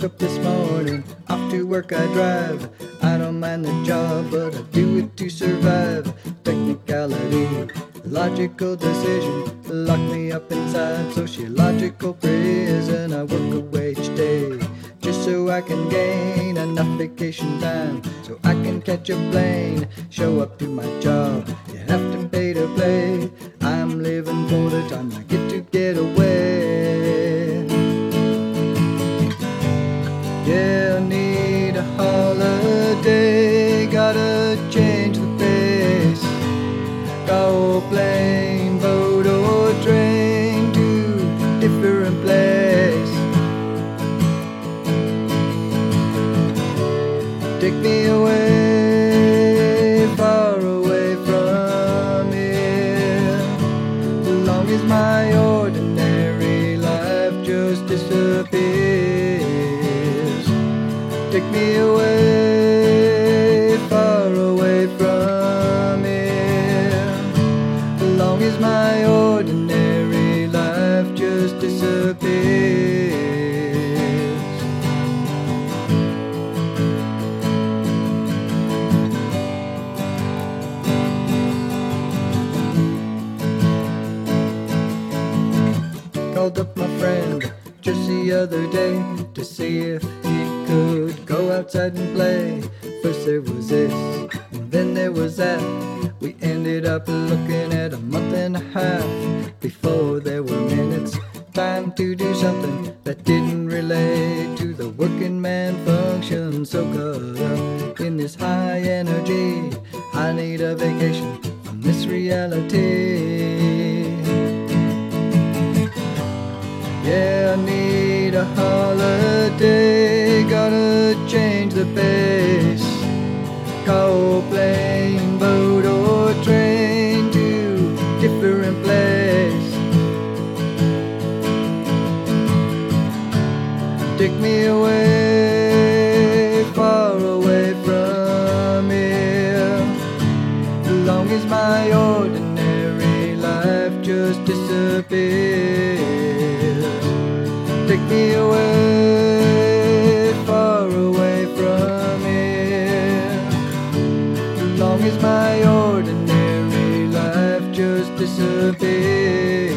up this morning, off to work I drive. I don't mind the job, but I do it to survive. Technicality, logical decision, lock me up inside sociological prison. I work away each day, just so I can gain enough vacation time, so I can catch a plane, show up to my job. You have to pay to play. I'm living for the time I get away. Yeah, I need a holiday, gotta change the pace. Go plane, boat or train to different place. Take me away, far away from here. As long as my ordinary life just disappears. Take me away, far away from here. As long as my ordinary life just disappears. Called up my friend just the other day to see if he could go outside and play. First there was this, and then there was that. We ended up looking at a month and a half before there were minutes. Time to do something that didn't relate to the working man function. So caught up in this high energy, I need a vacation from this reality. Yeah, I need a holiday, gotta change the pace. Call plane, boat or train to different place. Take me away, far away from here. As long as my ordinary life just disappears. Take me away, far away from here. As long as my ordinary life just disappears.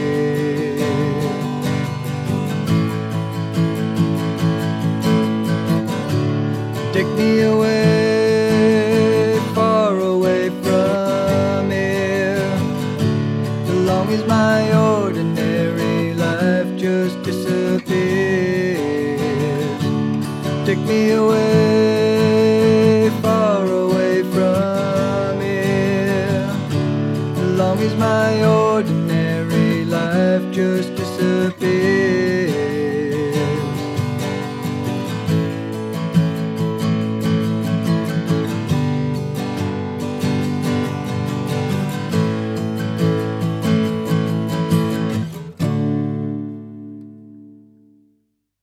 Take me away, far away from here. As long as my ordinary life just disappears. Take me away, far away from here. As long as my ordinary life just disappears.